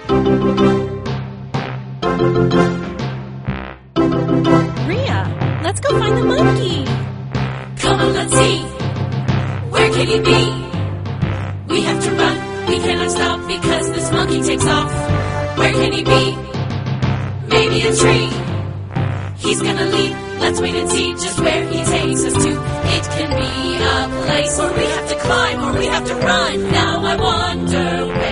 Rhea, let's go find the monkey. Come on, let's see. Where can he be? We have to run. We cannot stop because this monkey takes off. Where can he be? Maybe a tree. He's gonna leap. Let's wait and see just where he takes us to. It can be a place where we have to climb or we have to run. Now I wonder where